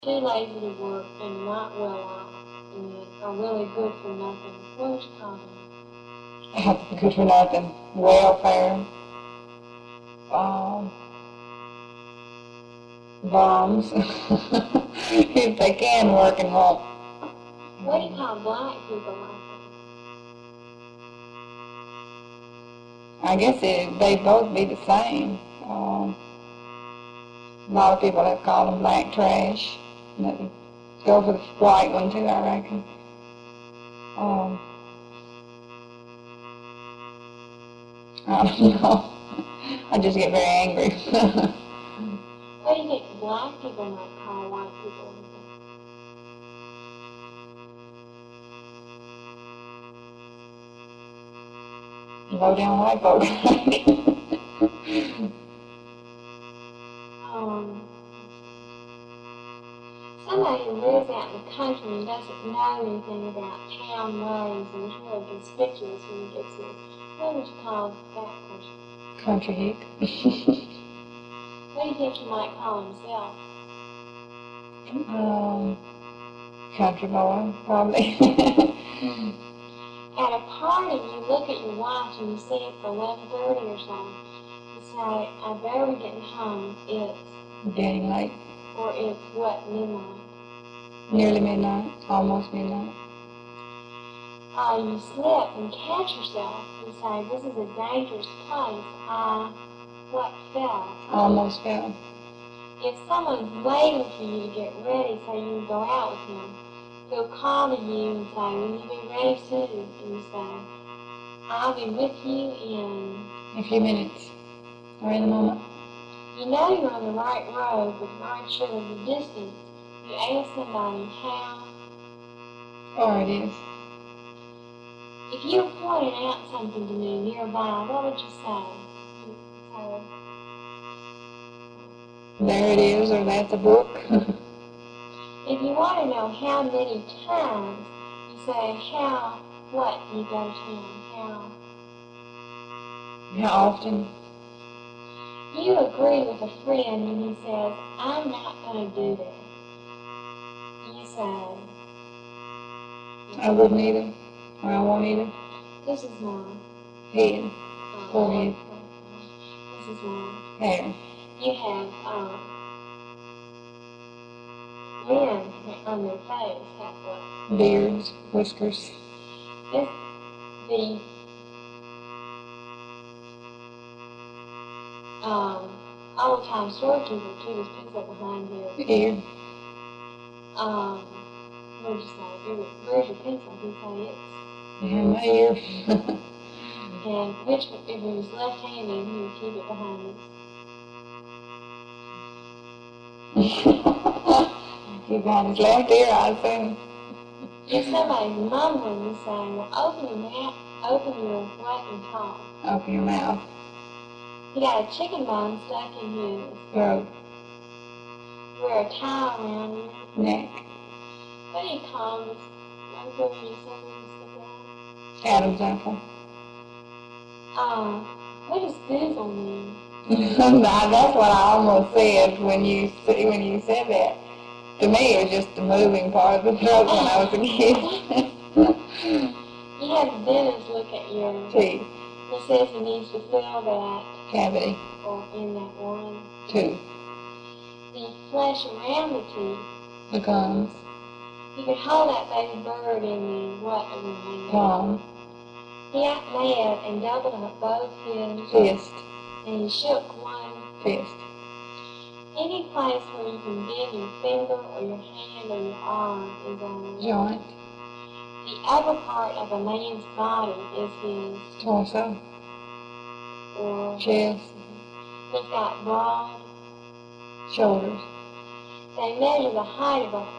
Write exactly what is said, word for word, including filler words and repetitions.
too lazy to work and not well off and are really good for nothing. What would you call them? Good for nothing. Welfare. Um, bums. If they can work and won't. What do you call black people like that? I guess it, they both be the same. Um, a lot of people have called them black trash. That would go for the white one too, I reckon. Um, I don't know. I just get very angry. What do you think black people might call white people? Low down white folks. um, somebody who lives out in the country and doesn't know anything about town ways and is really conspicuous when he gets here, what would you call that person? Country hick. What do you think he might call himself? Um, country boy, probably. At a party, you look at your watch and you see it's eleven thirty or so. You say, I better be getting home. It's Getting late. Or it's what, midnight? Nearly midnight. Almost midnight. Uh, you slip and catch yourself. You say, this is a dangerous place. I, what, fell? Almost fell. If someone's waiting for you to get ready so you can go out with him, he'll call to you and say, will you be ready soon? And you say, I'll be with you in a few minutes, or in a moment. You know you're on the right road, but you're not sure of the distance. You ask somebody how. Or it is. If you were pointing out something to me nearby, what would you say? You say, there it is, or that's a book. If you want to know how many times, you say, how, what, you go to town, how. How often? You agree with a friend when he says, I'm not going to do that. You say, I wouldn't either, or I won't either. this is mine. Head. Uh, Forehead. This is mine. Hair. You have um, men on their face have what? Beards, whiskers. This, the um, old-time storekeeper keep his pencil behind his ear. Um, what did you say? Where's your pencil? He'd say it's behind my ear. And which, if it was left-handed, he would keep it behind his. Keep behind his left ear, I assume. If somebody's mumbling, you say, well, open your mouth, open your what and talk. Open your mouth. He got a chicken bone stuck in his throat. Wear a tie around your neck. What do you call this? Right there when you say Adam's apple. Uh, what does goozle mean? That's what I almost said when you when you said that. To me, it was just the moving part of the throat when I was a kid. You have the dentist look at your teeth. He says he needs to fill that cavity. Or in that one. Two. The flesh around the teeth. The gums. He could hold that baby bird in the what of the hand? Palm. He got mad and doubled up both his fist. And he shook one fist. Any place where you can bend your finger or your hand or your arm is a joint. The upper part of a man's body is his torso or chest. He's got broad shoulders. They measure the height of a